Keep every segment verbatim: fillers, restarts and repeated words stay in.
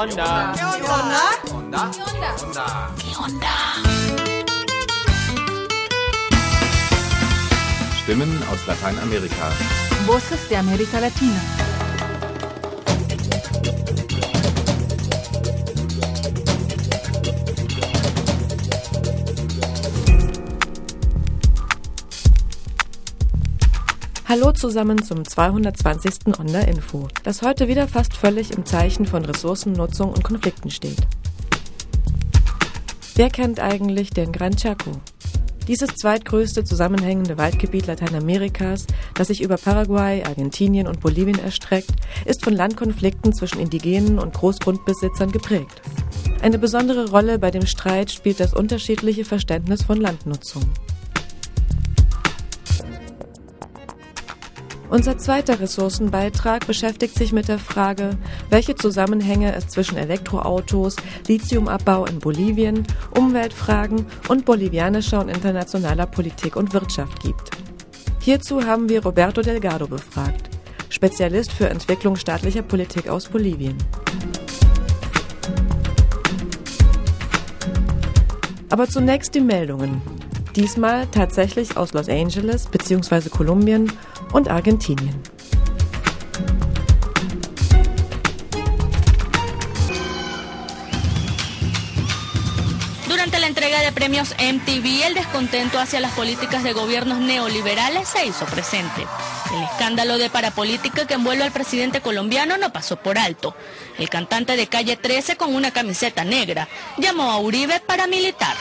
onda? ¿Qué onda? ¿Qué onda? ¿Qué onda? ¿Qué onda? Stimmen aus Lateinamerika. Voces de América Latina. Hallo zusammen zum zweihundertzwanzigsten Onda Info, das heute wieder fast völlig im Zeichen von Ressourcennutzung und Konflikten steht. Wer kennt eigentlich den Gran Chaco? Dieses zweitgrößte zusammenhängende Waldgebiet Lateinamerikas, das sich über Paraguay, Argentinien und Bolivien erstreckt, ist von Landkonflikten zwischen Indigenen und Großgrundbesitzern geprägt. Eine besondere Rolle bei dem Streit spielt das unterschiedliche Verständnis von Landnutzung. Unser zweiter Ressourcenbeitrag beschäftigt sich mit der Frage, welche Zusammenhänge es zwischen Elektroautos, Lithiumabbau in Bolivien, Umweltfragen und bolivianischer und internationaler Politik und Wirtschaft gibt. Hierzu haben wir Roberto Delgado befragt, Spezialist für Entwicklung staatlicher Politik aus Bolivien. Aber zunächst die Meldungen. Diesmal tatsächlich aus Los Angeles bzw. Kolumbien und Argentinien. Durante la entrega de premios M T V, el descontento hacia las políticas de gobiernos neoliberales se hizo presente. El escándalo de parapolítica que envuelve al presidente colombiano no pasó por alto. El cantante de Calle trece, con una camiseta negra, llamó a Uribe paramilitar.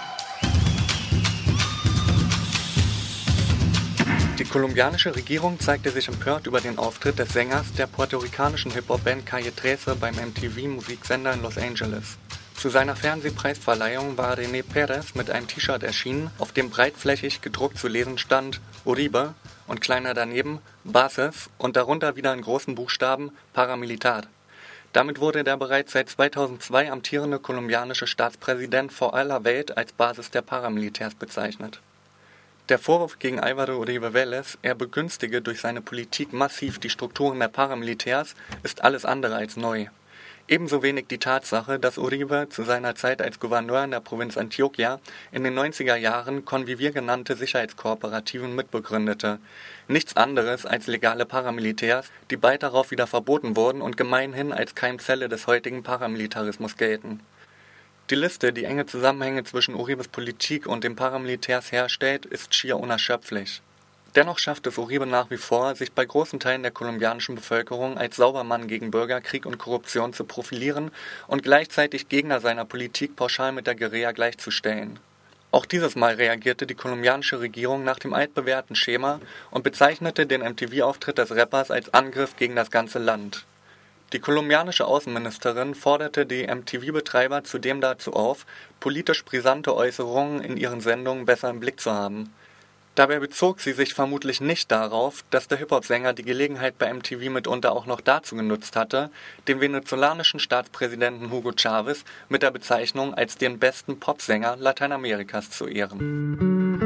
Die kolumbianische Regierung zeigte sich empört über den Auftritt des Sängers der puerto-ricanischen Hip-Hop-Band Calle trece beim M T V-Musiksender in Los Angeles. Zu seiner Fernsehpreisverleihung war René Perez mit einem T-Shirt erschienen, auf dem breitflächig gedruckt zu lesen stand Uribe und kleiner daneben Bases und darunter wieder in großen Buchstaben Paramilitar. Damit wurde der bereits seit zweitausendzwei amtierende kolumbianische Staatspräsident vor aller Welt als Basis der Paramilitärs bezeichnet. Der Vorwurf gegen Álvaro Uribe Vélez, er begünstige durch seine Politik massiv die Strukturen der Paramilitärs, ist alles andere als neu. Ebenso wenig die Tatsache, dass Uribe zu seiner Zeit als Gouverneur in der Provinz Antioquia in den neunziger Jahren Convivir genannte Sicherheitskooperativen mitbegründete. Nichts anderes als legale Paramilitärs, die bald darauf wieder verboten wurden und gemeinhin als Keimzelle des heutigen Paramilitarismus gelten. Die Liste, die enge Zusammenhänge zwischen Uribes Politik und den Paramilitärs herstellt, ist schier unerschöpflich. Dennoch schafft es Uribe nach wie vor, sich bei großen Teilen der kolumbianischen Bevölkerung als Saubermann gegen Bürgerkrieg und Korruption zu profilieren und gleichzeitig Gegner seiner Politik pauschal mit der Guerilla gleichzustellen. Auch dieses Mal reagierte die kolumbianische Regierung nach dem altbewährten Schema und bezeichnete den M T V-Auftritt des Rappers als Angriff gegen das ganze Land. Die kolumbianische Außenministerin forderte die M T V-Betreiber zudem dazu auf, politisch brisante Äußerungen in ihren Sendungen besser im Blick zu haben. Dabei bezog sie sich vermutlich nicht darauf, dass der Hip-Hop-Sänger die Gelegenheit bei M T V mitunter auch noch dazu genutzt hatte, den venezolanischen Staatspräsidenten Hugo Chávez mit der Bezeichnung als den besten Popsänger Lateinamerikas zu ehren.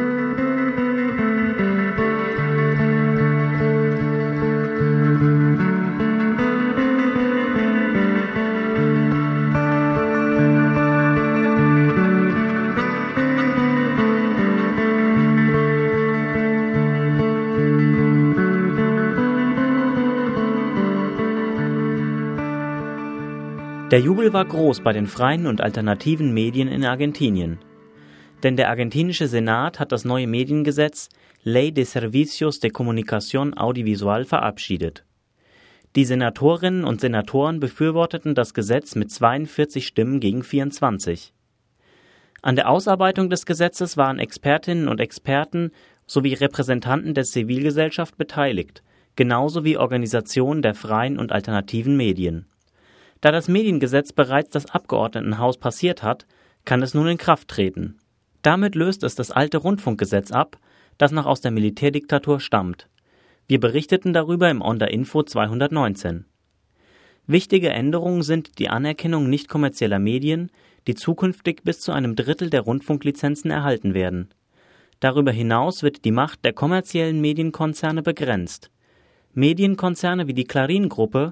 Der Jubel war groß bei den freien und alternativen Medien in Argentinien. Denn der argentinische Senat hat das neue Mediengesetz Ley de Servicios de Comunicación Audiovisual verabschiedet. Die Senatorinnen und Senatoren befürworteten das Gesetz mit zweiundvierzig Stimmen gegen vierundzwanzig. An der Ausarbeitung des Gesetzes waren Expertinnen und Experten sowie Repräsentanten der Zivilgesellschaft beteiligt, genauso wie Organisationen der freien und alternativen Medien. Da das Mediengesetz bereits das Abgeordnetenhaus passiert hat, kann es nun in Kraft treten. Damit löst es das alte Rundfunkgesetz ab, das noch aus der Militärdiktatur stammt. Wir berichteten darüber im Onda Info zweihundertneunzehn. Wichtige Änderungen sind die Anerkennung nicht kommerzieller Medien, die zukünftig bis zu einem Drittel der Rundfunklizenzen erhalten werden. Darüber hinaus wird die Macht der kommerziellen Medienkonzerne begrenzt. Medienkonzerne wie die Clarín-Gruppe,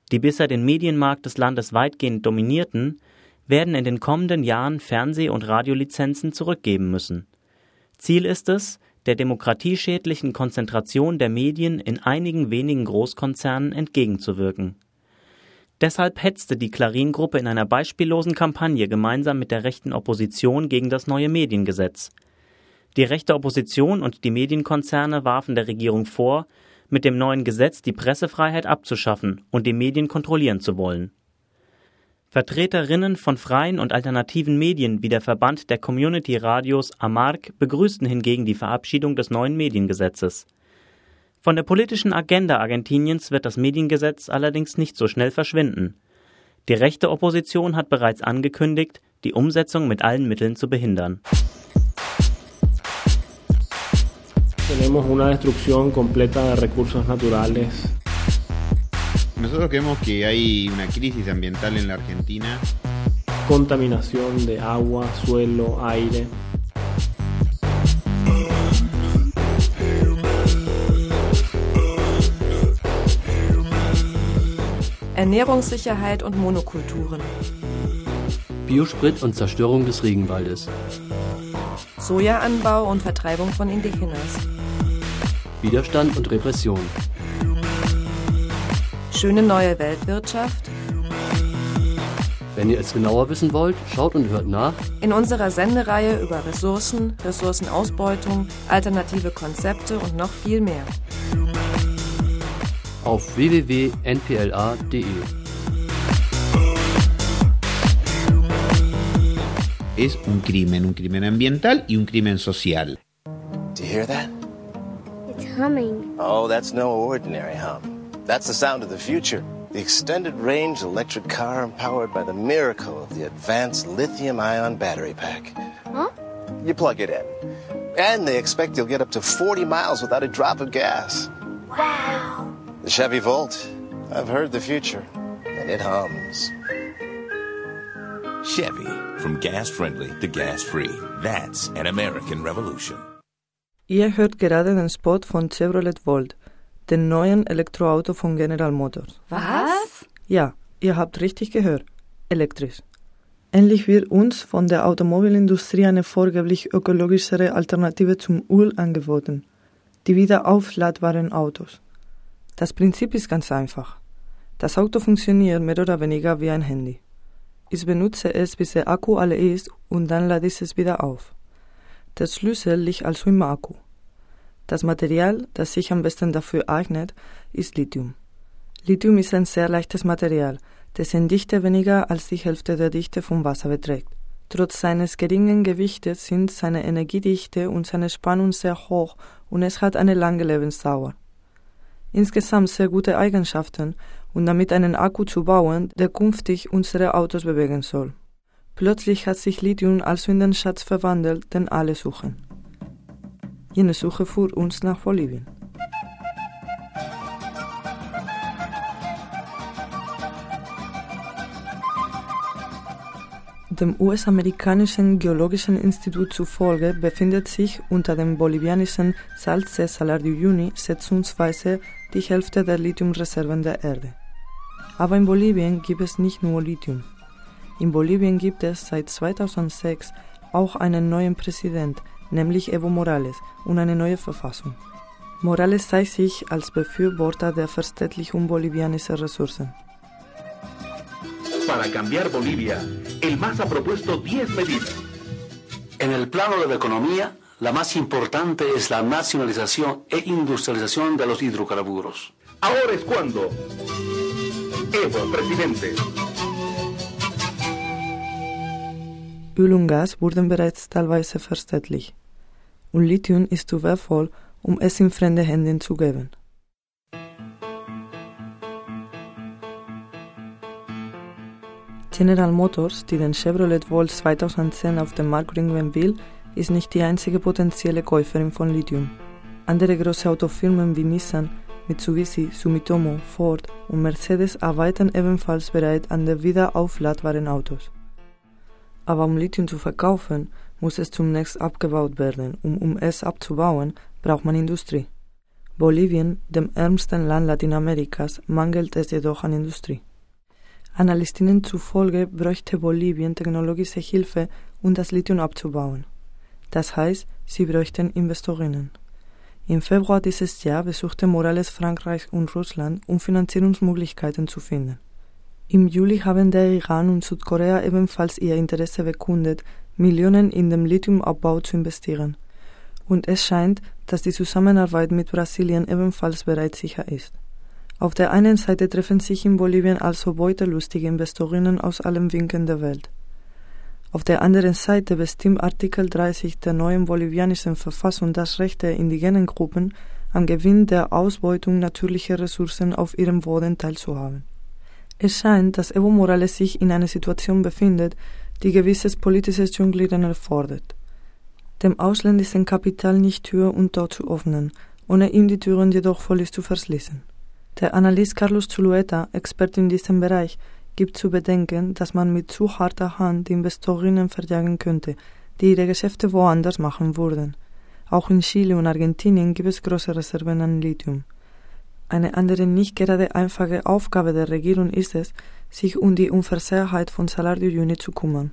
die bisher den Medienmarkt des Landes weitgehend dominierten, werden in den kommenden Jahren Fernseh- und Radiolizenzen zurückgeben müssen. Ziel ist es, der demokratieschädlichen Konzentration der Medien in einigen wenigen Großkonzernen entgegenzuwirken. Deshalb hetzte die Clarín-Gruppe in einer beispiellosen Kampagne gemeinsam mit der rechten Opposition gegen das neue Mediengesetz. Die rechte Opposition und die Medienkonzerne warfen der Regierung vor, mit dem neuen Gesetz die Pressefreiheit abzuschaffen und die Medien kontrollieren zu wollen. Vertreterinnen von freien und alternativen Medien wie der Verband der Community-Radios AMARC begrüßten hingegen die Verabschiedung des neuen Mediengesetzes. Von der politischen Agenda Argentiniens wird das Mediengesetz allerdings nicht so schnell verschwinden. Die rechte Opposition hat bereits angekündigt, die Umsetzung mit allen Mitteln zu behindern. Tenemos una destrucción completa de recursos naturales. Nosotros creemos que hay una crisis ambiental en la Argentina. Contaminación de agua, suelo, aire. Ernährungssicherheit und Monokulturen. Biosprit und Zerstörung des Regenwaldes. Sojaanbau und Vertreibung von Indigenas. Widerstand und Repression. Schöne neue Weltwirtschaft. Wenn ihr es genauer wissen wollt, schaut und hört nach In unserer Sendereihe über Ressourcen, Ressourcenausbeutung, alternative Konzepte und noch viel mehr. auf w w w punkt n p l a punkt d e. Es un crimen, un crimen ambiental y un crimen social. Do you hear that? It's humming. Oh, that's no ordinary hum. That's the sound of the future. The extended range electric car powered by the miracle of the advanced lithium-ion battery pack. Huh? You plug it in, and they expect you'll get up to forty miles without a drop of gas. Wow. The Chevy Volt. I've heard the future, and it hums. Chevy, from gas-friendly to gas-free. That's an American revolution. Ihr hört gerade den Spot von Chevrolet Volt, dem neuen Elektroauto von General Motors. Was? Ja, ihr habt richtig gehört. Elektrisch. Endlich wird uns von der Automobilindustrie eine vorgeblich ökologischere Alternative zum Öl angeboten. Die wiederaufladbaren Autos. Das Prinzip ist ganz einfach. Das Auto funktioniert mehr oder weniger wie ein Handy. Ich benutze es, bis der Akku alle ist, und dann lade ich es wieder auf. Der Schlüssel liegt also im Akku. Das Material, das sich am besten dafür eignet, ist Lithium. Lithium ist ein sehr leichtes Material, dessen Dichte weniger als die Hälfte der Dichte von Wasser beträgt. Trotz seines geringen Gewichtes sind seine Energiedichte und seine Spannung sehr hoch und es hat eine lange Lebensdauer. Insgesamt sehr gute Eigenschaften und damit einen Akku zu bauen, der künftig unsere Autos bewegen soll. Plötzlich hat sich Lithium also in den Schatz verwandelt, den alle suchen. Jene Suche führt uns nach Bolivien. Dem U S-amerikanischen Geologischen Institut zufolge befindet sich unter dem bolivianischen Salce Salar de Uyuni schätzungsweise die Hälfte der Lithiumreserven der Erde. Aber in Bolivien gibt es nicht nur Lithium. In Bolivien gibt es seit zweitausendsechs auch einen neuen Präsident, nämlich Evo Morales, und eine neue Verfassung. Morales zeigt sich als Befürworter der Verstaatlichung bolivianischer Ressourcen. Para cambiar Bolivia, el M A S ha propuesto diez medidas. En el plano de la economía, la más importante es la nacionalización e industrialización de los hidrocarburos. Ahora es cuando. Evo, presidente. Öl und Gas wurden bereits teilweise verstaatlicht. Und Lithium ist zu wertvoll, um es in fremde Hände zu geben. General Motors, die den Chevrolet Volt zweitausendzehn auf den Markt bringen will, ist nicht die einzige potenzielle Käuferin von Lithium. Andere große Autofirmen wie Nissan, Mitsubishi, Sumitomo, Ford und Mercedes arbeiten ebenfalls bereit an den wiederaufladbaren Autos. Aber um Lithium zu verkaufen, muss es zunächst abgebaut werden, und um es abzubauen, braucht man Industrie. Bolivien, dem ärmsten Land Lateinamerikas, mangelt es jedoch an Industrie. Analystinnen zufolge bräuchte Bolivien technologische Hilfe, um das Lithium abzubauen. Das heißt, sie bräuchten Investorinnen. Im Februar dieses Jahr besuchte Morales Frankreich und Russland, um Finanzierungsmöglichkeiten zu finden. Im Juli haben der Iran und Südkorea ebenfalls ihr Interesse bekundet, Millionen in den Lithiumabbau zu investieren. Und es scheint, dass die Zusammenarbeit mit Brasilien ebenfalls bereits sicher ist. Auf der einen Seite treffen sich in Bolivien also beutelustige Investorinnen aus allen Winkeln der Welt. Auf der anderen Seite bestimmt Artikel dreißig der neuen bolivianischen Verfassung das Recht der indigenen Gruppen, am Gewinn der Ausbeutung natürlicher Ressourcen auf ihrem Boden teilzuhaben. Es scheint, dass Evo Morales sich in einer Situation befindet, die gewisses politisches Jonglieren erfordert. Dem ausländischen Kapital nicht Tür und Tor zu öffnen, ohne ihm die Türen jedoch völlig zu verschließen. Der Analyst Carlos Zulueta, Experte in diesem Bereich, gibt zu bedenken, dass man mit zu harter Hand die Investorinnen verjagen könnte, die ihre Geschäfte woanders machen würden. Auch in Chile und Argentinien gibt es große Reserven an Lithium. Eine andere nicht gerade einfache Aufgabe der Regierung ist es, sich um die Unversehrtheit von Salar de Uyuni zu kümmern.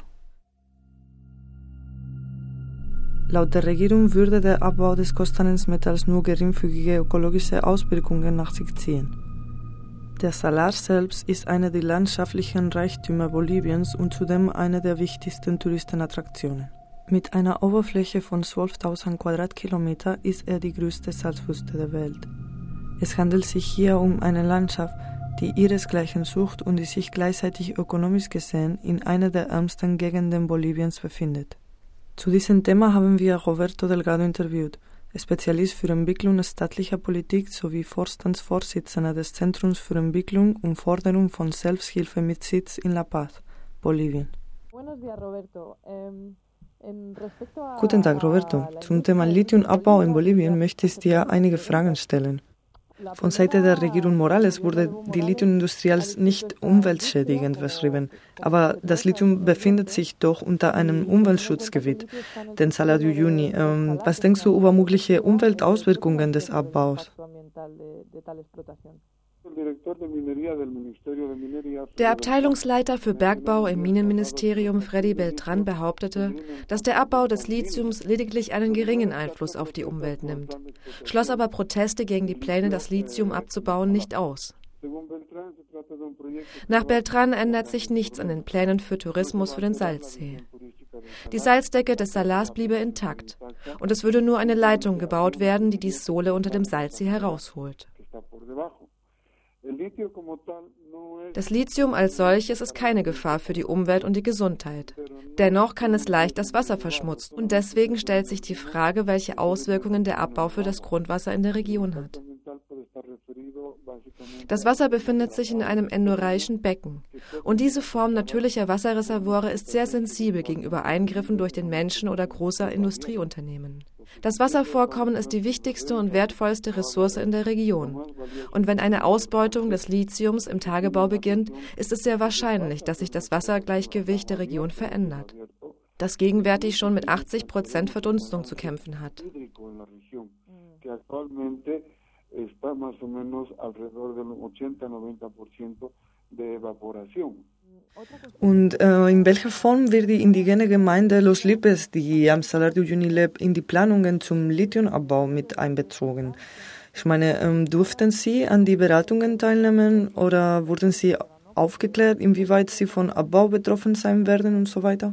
Laut der Regierung würde der Abbau des kostbaren Metalls nur geringfügige ökologische Auswirkungen nach sich ziehen. Der Salar selbst ist einer der landschaftlichen Reichtümer Boliviens und zudem eine der wichtigsten Touristenattraktionen. Mit einer Oberfläche von zwölftausend Quadratkilometer ist er die größte Salzwüste der Welt. Es handelt sich hier um eine Landschaft, die ihresgleichen sucht und die sich gleichzeitig ökonomisch gesehen in einer der ärmsten Gegenden Boliviens befindet. Zu diesem Thema haben wir Roberto Delgado interviewt, Spezialist für Entwicklung staatlicher Politik sowie Vorstandsvorsitzender des Zentrums für Entwicklung und Förderung von Selbsthilfe mit Sitz in La Paz, Bolivien. Guten Tag, Roberto. Zum Thema Lithiumabbau in Bolivien möchte ich dir einige Fragen stellen. Von Seite der Regierung Morales wurde die Lithiumindustrie als nicht umweltschädigend beschrieben, aber das Lithium befindet sich doch unter einem Umweltschutzgebiet, den Salar de Uyuni. Ähm, was denkst du über mögliche Umweltauswirkungen des Abbaus? Der Abteilungsleiter für Bergbau im Minenministerium, Freddy Beltran, behauptete, dass der Abbau des Lithiums lediglich einen geringen Einfluss auf die Umwelt nimmt, schloss aber Proteste gegen die Pläne, das Lithium abzubauen, nicht aus. Nach Beltran ändert sich nichts an den Plänen für Tourismus für den Salzsee. Die Salzdecke des Salars bliebe intakt und es würde nur eine Leitung gebaut werden, die die Sohle unter dem Salzsee herausholt. Das Lithium als solches ist keine Gefahr für die Umwelt und die Gesundheit. Dennoch kann es leicht das Wasser verschmutzen und deswegen stellt sich die Frage, welche Auswirkungen der Abbau für das Grundwasser in der Region hat. Das Wasser befindet sich in einem endorreichen Becken und diese Form natürlicher Wasserreservoire ist sehr sensibel gegenüber Eingriffen durch den Menschen oder großer Industrieunternehmen. Das Wasservorkommen ist die wichtigste und wertvollste Ressource in der Region. Und wenn eine Ausbeutung des Lithiums im Tagebau beginnt, ist es sehr wahrscheinlich, dass sich das Wassergleichgewicht der Region verändert, das gegenwärtig schon mit achtzig Prozent Verdunstung zu kämpfen hat. Und äh, in welcher Form wird die indigene Gemeinde Los Lipes, die am Salar de Uyuni lebt, in die Planungen zum Lithiumabbau mit einbezogen? Ich meine, ähm, durften Sie an die Beratungen teilnehmen oder wurden Sie aufgeklärt, inwieweit Sie von Abbau betroffen sein werden und so weiter?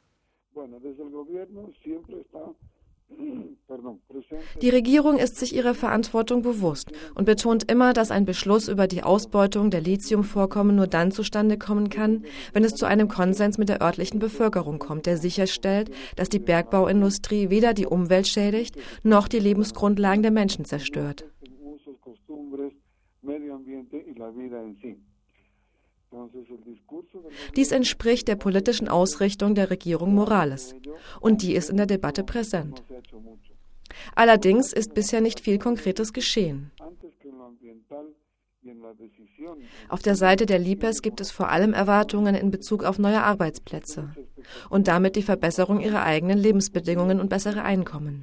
Die Regierung ist sich ihrer Verantwortung bewusst und betont immer, dass ein Beschluss über die Ausbeutung der Lithiumvorkommen nur dann zustande kommen kann, wenn es zu einem Konsens mit der örtlichen Bevölkerung kommt, der sicherstellt, dass die Bergbauindustrie weder die Umwelt schädigt, noch die Lebensgrundlagen der Menschen zerstört. Dies entspricht der politischen Ausrichtung der Regierung Morales und die ist in der Debatte präsent. Allerdings ist bisher nicht viel Konkretes geschehen. Auf der Seite der Lipes gibt es vor allem Erwartungen in Bezug auf neue Arbeitsplätze und damit die Verbesserung ihrer eigenen Lebensbedingungen und bessere Einkommen.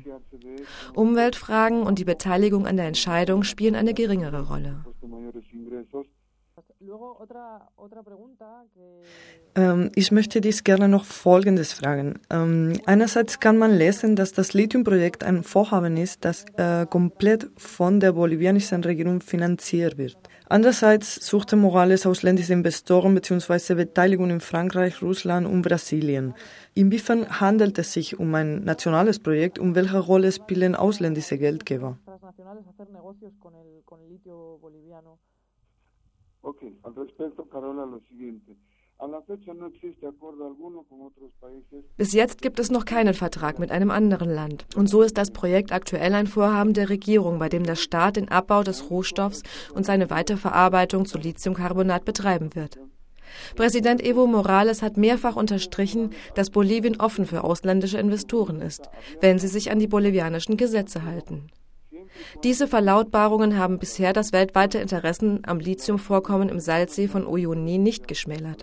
Umweltfragen und die Beteiligung an der Entscheidung spielen eine geringere Rolle. Ähm, ich möchte dies gerne noch Folgendes fragen. Ähm, einerseits kann man lesen, dass das Lithium-Projekt ein Vorhaben ist, das äh, komplett von der bolivianischen Regierung finanziert wird. Andererseits suchte Morales ausländische Investoren bzw. Beteiligung in Frankreich, Russland und Brasilien. Inwiefern handelt es sich um ein nationales Projekt und welche Rolle spielen ausländische Geldgeber? Okay, al respecto, Carola, lo siguiente. Bis jetzt gibt es noch keinen Vertrag mit einem anderen Land. Und so ist das Projekt aktuell ein Vorhaben der Regierung, bei dem der Staat den Abbau des Rohstoffs und seine Weiterverarbeitung zu Lithiumcarbonat betreiben wird. Präsident Evo Morales hat mehrfach unterstrichen, dass Bolivien offen für ausländische Investoren ist, wenn sie sich an die bolivianischen Gesetze halten. Diese Verlautbarungen haben bisher das weltweite Interesse am Lithiumvorkommen im Salzsee von Uyuni nicht geschmälert.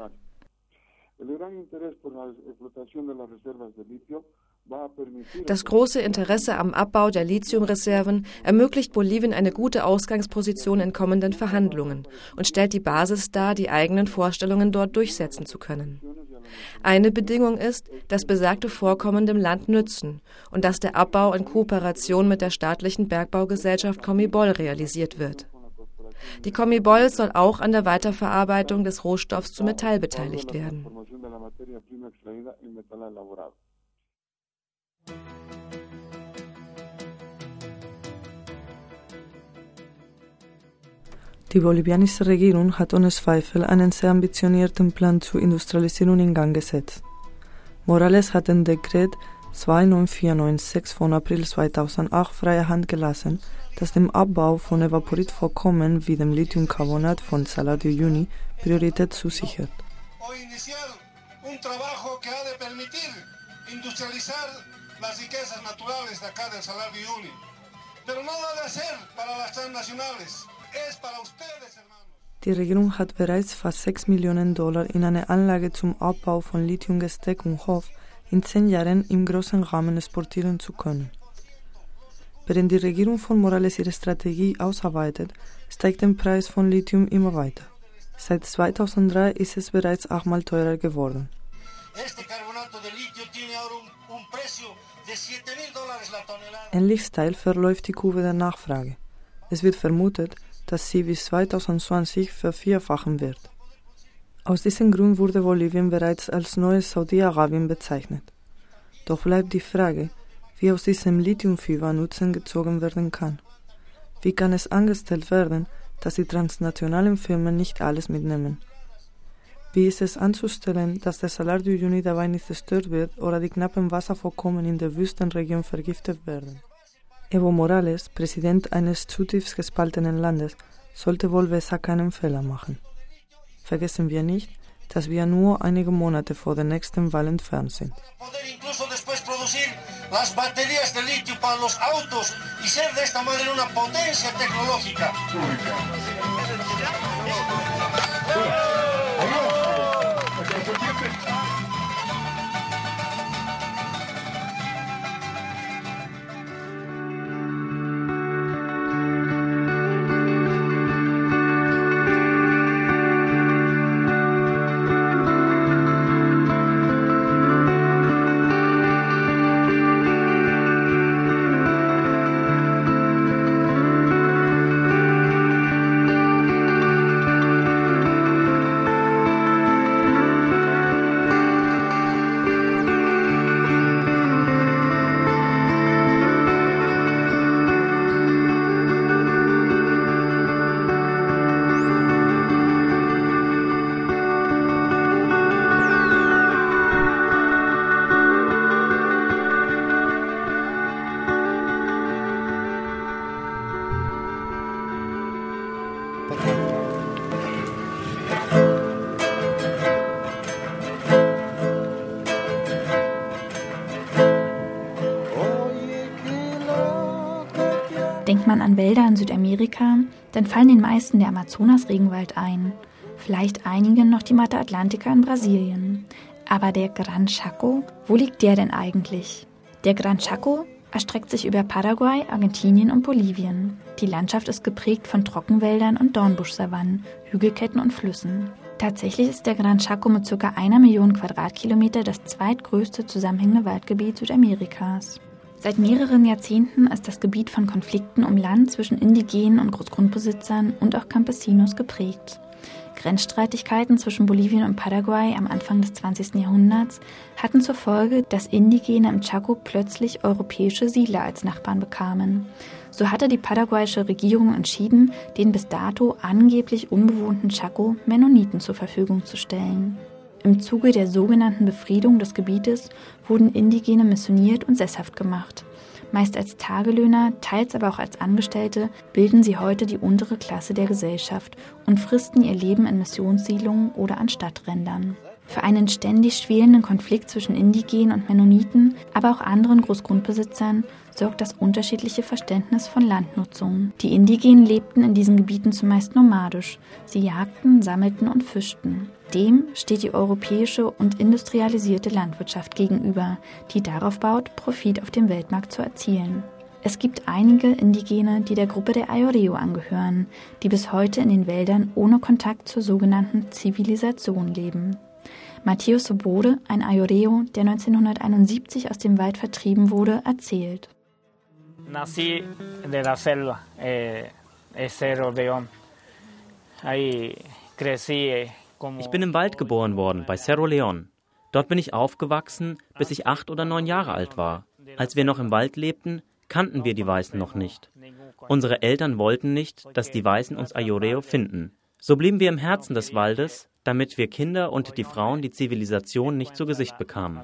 Das große Interesse am Abbau der Lithiumreserven ermöglicht Bolivien eine gute Ausgangsposition in kommenden Verhandlungen und stellt die Basis dar, die eigenen Vorstellungen dort durchsetzen zu können. Eine Bedingung ist, dass besagte Vorkommen dem Land nützen und dass der Abbau in Kooperation mit der staatlichen Bergbaugesellschaft Comibol realisiert wird. Die Comibol soll auch an der Weiterverarbeitung des Rohstoffs zu Metall beteiligt werden. Die bolivianische Regierung hat ohne Zweifel einen sehr ambitionierten Plan zur Industrialisierung in Gang gesetzt. Morales hat den Dekret zwei neun vier neun sechs von April zweitausendacht freie Hand gelassen, das dem Abbau von Evaporitvorkommen wie dem Lithiumcarbonat von Salar de Uyuni Priorität zusichert. Un trabajo que ha de permitir industrializar las riquezas naturales de acá del Salar de Uyuni. Pero no lo ha de hacer para las transnacionales, es para ustedes, hermanos. Die Regierung hat bereits fast sechs Millionen Dollar in eine Anlage zum Abbau von Lithium gesteckt und hofft, in zehn Jahren im großen Rahmen exportieren zu können. Während die Regierung von Morales ihre Strategie ausarbeitet, steigt der Preis von Lithium immer weiter. Seit zweitausenddrei ist es bereits achtmal teurer geworden. Ähnlich steil verläuft die Kurve der Nachfrage. Es wird vermutet, dass sie bis zweitausendzwanzig vervierfachen wird. Aus diesem Grund wurde Bolivien bereits als neues Saudi-Arabien bezeichnet. Doch bleibt die Frage, wie aus diesem Lithiumfieber Nutzen gezogen werden kann. Wie kann es angestellt werden, dass die transnationalen Firmen nicht alles mitnehmen? Wie ist es anzustellen, dass der Salar de Uyuni dabei nicht zerstört wird oder die knappen Wasservorkommen in der Wüstenregion vergiftet werden? Evo Morales, Präsident eines zutiefst gespaltenen Landes, sollte wohl besser keinen Fehler machen. Vergessen wir nicht, dass wir nur einige Monate vor der nächsten Wahl entfernt sind. Las baterías de litio para los autos y ser de esta manera una potencia tecnológica. Denkt man an Wälder in Südamerika, dann fallen den meisten der Amazonas-Regenwald ein. Vielleicht einigen noch die Mata Atlantica in Brasilien. Aber der Gran Chaco, wo liegt der denn eigentlich? Der Gran Chaco, erstreckt sich über Paraguay, Argentinien und Bolivien. Die Landschaft ist geprägt von Trockenwäldern und Dornbusch-Savannen, Hügelketten und Flüssen. Tatsächlich ist der Gran Chaco mit ca. einer Million Quadratkilometer das zweitgrößte zusammenhängende Waldgebiet Südamerikas. Seit mehreren Jahrzehnten ist das Gebiet von Konflikten um Land zwischen Indigenen und Großgrundbesitzern und auch Campesinos geprägt. Grenzstreitigkeiten zwischen Bolivien und Paraguay am Anfang des zwanzigsten Jahrhunderts hatten zur Folge, dass Indigene im Chaco plötzlich europäische Siedler als Nachbarn bekamen. So hatte die paraguayische Regierung entschieden, den bis dato angeblich unbewohnten Chaco Mennoniten zur Verfügung zu stellen. Im Zuge der sogenannten Befriedung des Gebietes wurden Indigene missioniert und sesshaft gemacht. Meist als Tagelöhner, teils aber auch als Angestellte, bilden sie heute die untere Klasse der Gesellschaft und fristen ihr Leben in Missionssiedlungen oder an Stadträndern. Für einen ständig schwelenden Konflikt zwischen Indigenen und Mennoniten, aber auch anderen Großgrundbesitzern, sorgt das unterschiedliche Verständnis von Landnutzung. Die Indigenen lebten in diesen Gebieten zumeist nomadisch. Sie jagten, sammelten und fischten. Dem steht die europäische und industrialisierte Landwirtschaft gegenüber, die darauf baut, Profit auf dem Weltmarkt zu erzielen. Es gibt einige Indigene, die der Gruppe der Ayoreo angehören, die bis heute in den Wäldern ohne Kontakt zur sogenannten Zivilisation leben. Matteo Sobode, ein Ayoreo, der neunzehnhunderteinundsiebzig aus dem Wald vertrieben wurde, erzählt. Nací de la selva, eh, Cerro León. Ahí crecí. Ich bin im Wald geboren worden, bei Cerro León. Dort bin ich aufgewachsen, bis ich acht oder neun Jahre alt war. Als wir noch im Wald lebten, kannten wir die Weißen noch nicht. Unsere Eltern wollten nicht, dass die Weißen uns Ayoreo finden. So blieben wir im Herzen des Waldes, damit wir Kinder und die Frauen die Zivilisation nicht zu Gesicht bekamen.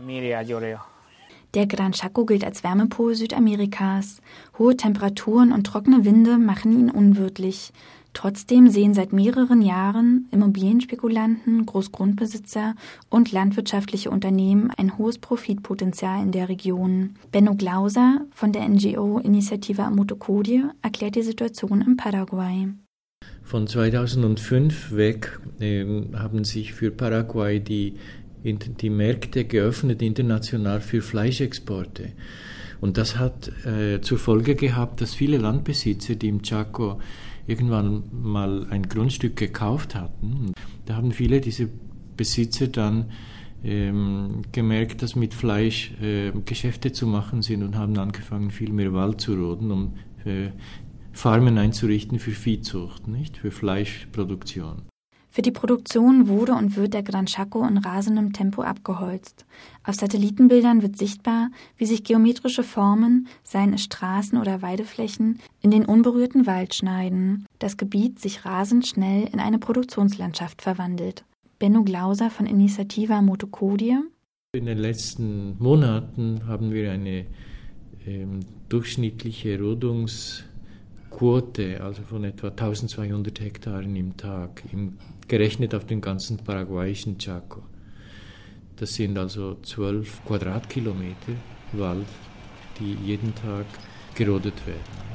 Der Gran Chaco gilt als Wärmepol Südamerikas. Hohe Temperaturen und trockene Winde machen ihn unwirtlich. Trotzdem sehen seit mehreren Jahren Immobilienspekulanten, Großgrundbesitzer und landwirtschaftliche Unternehmen ein hohes Profitpotenzial in der Region. Benno Glauser von der N G O Iniciativa Motocodie erklärt die Situation in Paraguay. Von zweitausendfünf weg äh, haben sich für Paraguay die, die Märkte geöffnet international für Fleischexporte. Und das hat äh, zur Folge gehabt, dass viele Landbesitzer, die im Chaco irgendwann mal ein Grundstück gekauft hatten, da haben viele dieser Besitzer dann ähm, gemerkt, dass mit Fleisch äh, Geschäfte zu machen sind und haben angefangen, viel mehr Wald zu roden, um äh, Farmen einzurichten für Viehzucht, nicht für Fleischproduktion. Für die Produktion wurde und wird der Gran Chaco in rasendem Tempo abgeholzt. Auf Satellitenbildern wird sichtbar, wie sich geometrische Formen, seien es Straßen oder Weideflächen, in den unberührten Wald schneiden. Das Gebiet sich rasend schnell in eine Produktionslandschaft verwandelt. Benno Glauser von Iniciativa Motocodie. In den letzten Monaten haben wir eine ähm, durchschnittliche Rodungsquote, also von etwa eintausendzweihundert Hektaren im Tag, im, gerechnet auf den ganzen paraguayischen Chaco. Das sind also zwölf Quadratkilometer Wald, die jeden Tag gerodet werden.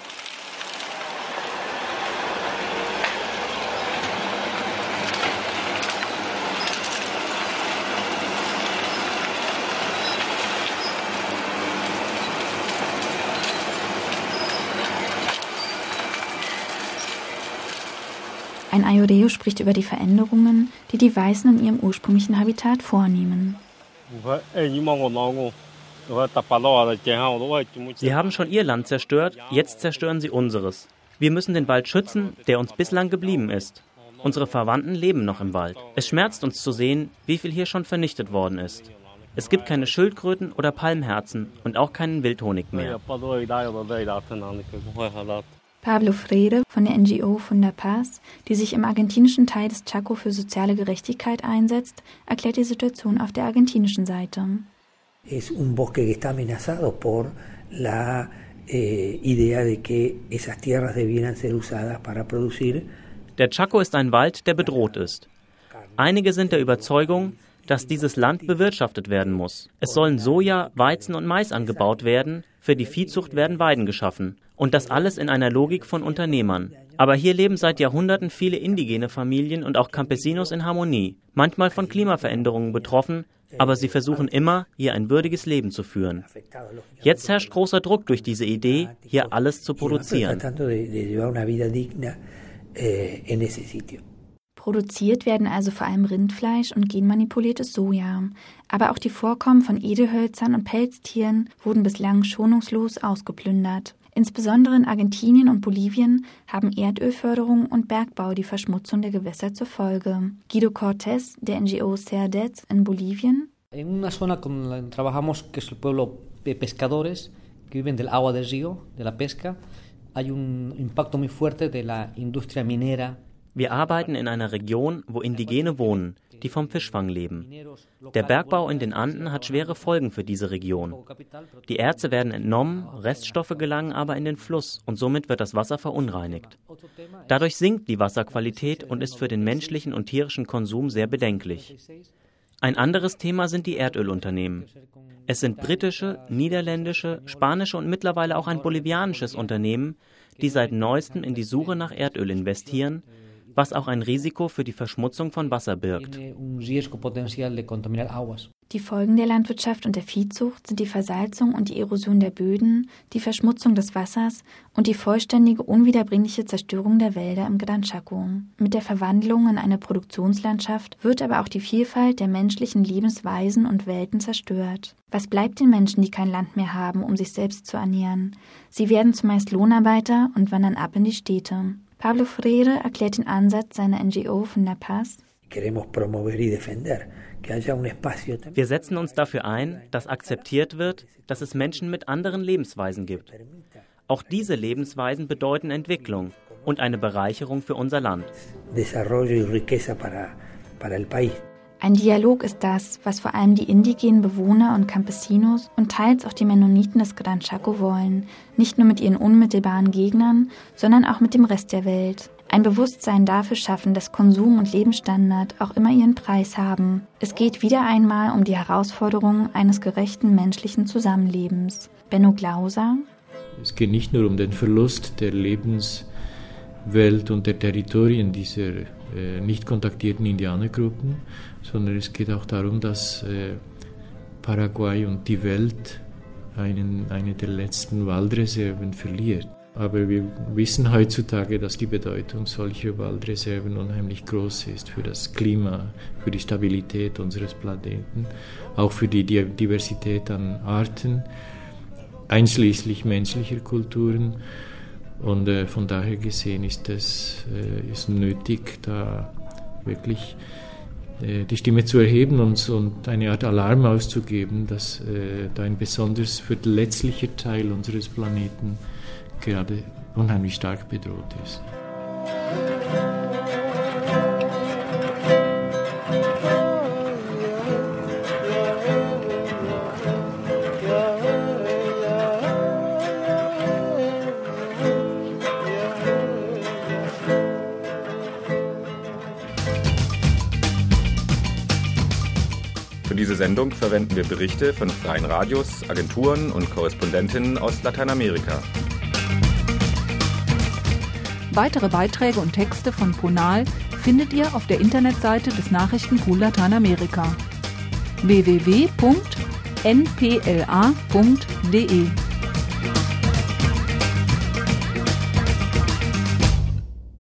Ein Ayoreo spricht über die Veränderungen, die die Weißen in ihrem ursprünglichen Habitat vornehmen. Sie haben schon ihr Land zerstört, jetzt zerstören sie unseres. Wir müssen den Wald schützen, der uns bislang geblieben ist. Unsere Verwandten leben noch im Wald. Es schmerzt uns zu sehen, wie viel hier schon vernichtet worden ist. Es gibt keine Schildkröten oder Palmherzen und auch keinen Wildhonig mehr. Pablo Freire von der N G O Funda Paz, die sich im argentinischen Teil des Chaco für soziale Gerechtigkeit einsetzt, erklärt die Situation auf der argentinischen Seite. Es un bosque que está amenazado por la eh, idea de que esas tierras debieran ser usadas para producir. Der Chaco ist ein Wald, der bedroht ist. Einige sind der Überzeugung, dass dieses Land bewirtschaftet werden muss. Es sollen Soja, Weizen und Mais angebaut werden, für die Viehzucht werden Weiden geschaffen. Und das alles in einer Logik von Unternehmern. Aber hier leben seit Jahrhunderten viele indigene Familien und auch Campesinos in Harmonie, manchmal von Klimaveränderungen betroffen, Aber sie versuchen immer, hier ein würdiges Leben zu führen. Jetzt herrscht großer Druck durch diese Idee, hier alles zu produzieren. Produziert werden also vor allem Rindfleisch und genmanipuliertes Soja. Aber auch die Vorkommen von Edelhölzern und Pelztieren wurden bislang schonungslos ausgeplündert. Insbesondere in Argentinien und Bolivien haben Erdölförderung und Bergbau die Verschmutzung der Gewässer zur Folge. Guido Cortés, der N G O CERDET in Bolivien. En una zona con la que trabajamos, que es el pueblo de pescadores, que viven del agua del río, de la pesca, hay un impacto muy fuerte de la industria minera. Wir arbeiten in einer Region, wo Indigene wohnen, die vom Fischfang leben. Der Bergbau in den Anden hat schwere Folgen für diese Region. Die Erze werden entnommen, Reststoffe gelangen aber in den Fluss und somit wird das Wasser verunreinigt. Dadurch sinkt die Wasserqualität und ist für den menschlichen und tierischen Konsum sehr bedenklich. Ein anderes Thema sind die Erdölunternehmen. Es sind britische, niederländische, spanische und mittlerweile auch ein bolivianisches Unternehmen, die seit neuestem in die Suche nach Erdöl investieren, was auch ein Risiko für die Verschmutzung von Wasser birgt. Die Folgen der Landwirtschaft und der Viehzucht sind die Versalzung und die Erosion der Böden, die Verschmutzung des Wassers und die vollständige, unwiederbringliche Zerstörung der Wälder im Gran Chaco. Mit der Verwandlung in eine Produktionslandschaft wird aber auch die Vielfalt der menschlichen Lebensweisen und Welten zerstört. Was bleibt den Menschen, die kein Land mehr haben, um sich selbst zu ernähren? Sie werden zumeist Lohnarbeiter und wandern ab in die Städte. Pablo Freire erklärt den Ansatz seiner N G O von La Paz. Wir setzen uns dafür ein, dass akzeptiert wird, dass es Menschen mit anderen Lebensweisen gibt. Auch diese Lebensweisen bedeuten Entwicklung und eine Bereicherung für unser Land. Ein Dialog ist das, was vor allem die indigenen Bewohner und Campesinos und teils auch die Mennoniten des Gran Chaco wollen. Nicht nur mit ihren unmittelbaren Gegnern, sondern auch mit dem Rest der Welt. Ein Bewusstsein dafür schaffen, dass Konsum und Lebensstandard auch immer ihren Preis haben. Es geht wieder einmal um die Herausforderungen eines gerechten menschlichen Zusammenlebens. Benno Glauser. Es geht nicht nur um den Verlust der Lebenswelt und der Territorien dieser äh, nicht kontaktierten Indianergruppen, sondern es geht auch darum, dass äh, Paraguay und die Welt einen, eine der letzten Waldreserven verliert. Aber wir wissen heutzutage, dass die Bedeutung solcher Waldreserven unheimlich groß ist für das Klima, für die Stabilität unseres Planeten, auch für die Diversität an Arten, einschließlich menschlicher Kulturen. Und äh, von daher gesehen ist es äh, ist nötig, da wirklich äh, die Stimme zu erheben und, und eine Art Alarm auszugeben, dass äh, da ein besonders verletzlicher Teil unseres Planeten gerade unheimlich stark bedroht ist. Für diese Sendung verwenden wir Berichte von freien Radios, Agenturen und Korrespondentinnen aus Lateinamerika. Weitere Beiträge und Texte von Ponal findet ihr auf der Internetseite des Nachrichtenpool Lateinamerika w w w punkt n p l a punkt d e.